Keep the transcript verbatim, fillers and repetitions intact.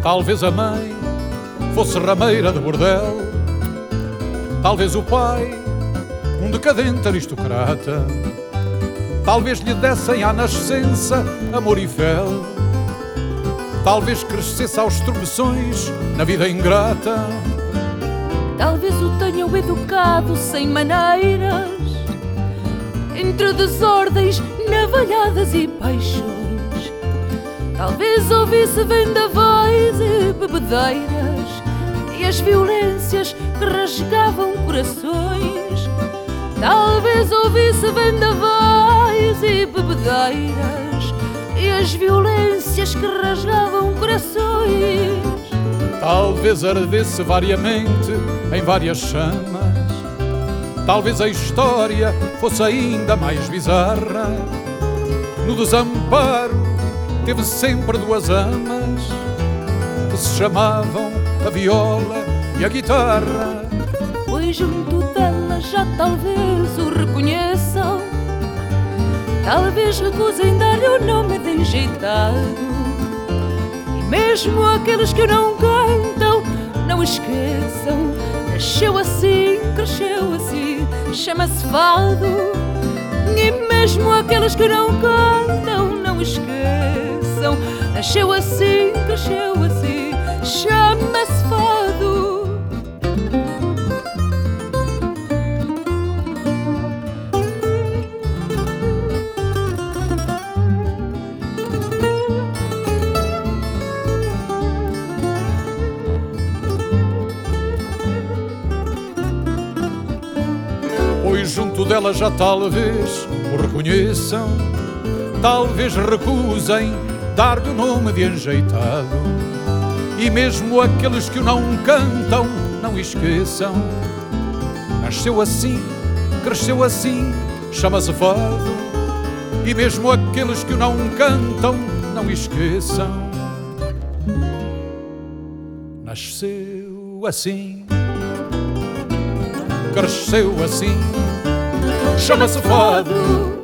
Talvez a mãe fosse rameira de bordel, talvez o pai um decadente aristocrata, talvez lhe dessem à nascença amor e fel, talvez crescesse aos tropeções na vida ingrata. Talvez o tenham educado sem maneiras, entre desordens, navalhadas e paixões. Talvez ouvisse vendavais e bebedeiras e as violências que rasgavam corações. Talvez ouvisse vendavais e bebedeiras e as violências que rasgavam corações. Talvez ardesse variamente em várias chamas, talvez a história fosse ainda mais bizarra. No desamparo teve sempre duas amas que se chamavam a viola e a guitarra. Pois junto dela já talvez o reconheçam, talvez recusem dar-lhe o nome de enjeitado. E mesmo aqueles que o não cantam, não esqueçam, nasceu assim, cresceu assim, chama-se fado. E mesmo aqueles que não cantam, não esqueçam, nasceu assim, cresceu assim, chama-se fado. Pois junto dela já talvez o reconheçam, talvez recusem dar-lhe o nome de enjeitado. E mesmo aqueles que o não cantam, não esqueçam, nasceu assim, cresceu assim, chama-se fado. E mesmo aqueles que o não cantam, não esqueçam, nasceu assim, cresceu assim, chama-se fado.